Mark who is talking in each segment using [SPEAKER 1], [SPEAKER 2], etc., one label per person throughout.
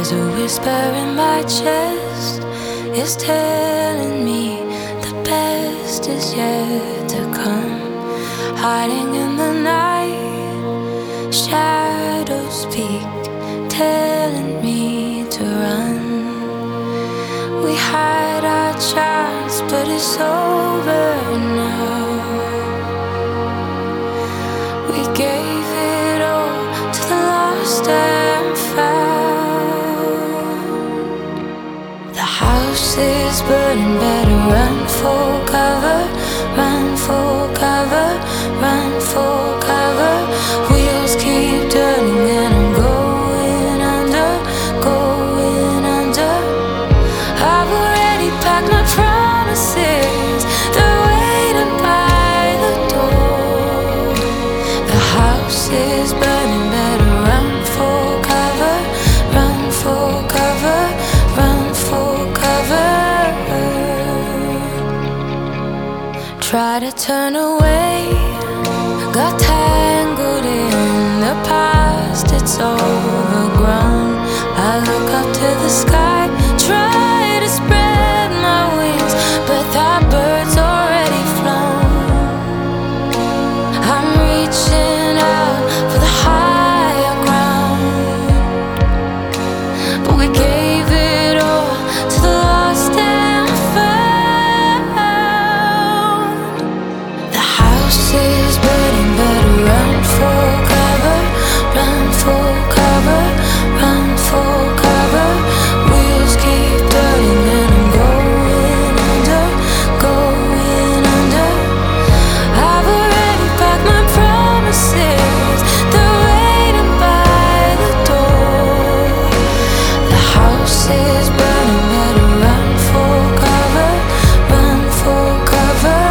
[SPEAKER 1] There's a whisper in my chest, it's telling me the best is yet to come. Hiding in the night, shadows speak, telling me to run. We hide our chance, but it's over now. We gave it all to the lost and found. The house is burning, better run for cover, run for cover, run for cover. Wheels keep turning and I'm going under, going under. I've already packed my promises, they're waiting by the door. The house is burning, better run for cover, run for cover, run for cover. Try to turn away, got tangled in the past, it's overgrown. I look up to the sky, try to spread my wings, but that bird's already flown. I'm reaching out for the higher ground, but we gave it all to the lost and found. The house is burning, better run for cover, run for cover, run for cover. Wheels keep turning and I'm going under, going under. I've already packed my promises, they're waiting by the door. The house is burning, better run for cover, run for cover.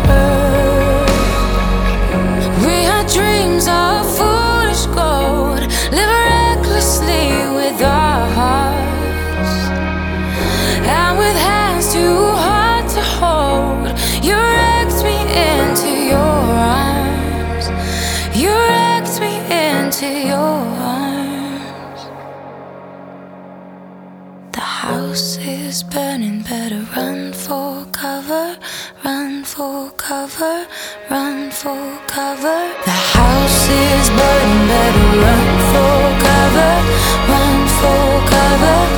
[SPEAKER 1] We had dreams of foolish gold, live recklessly with our hearts, and with hands too hard to hold. You wrecked me into your arms, you wrecked me into your arms. The house is burning, better run for cover, run for cover, run for cover. The house is burning, better run for cover, run for cover.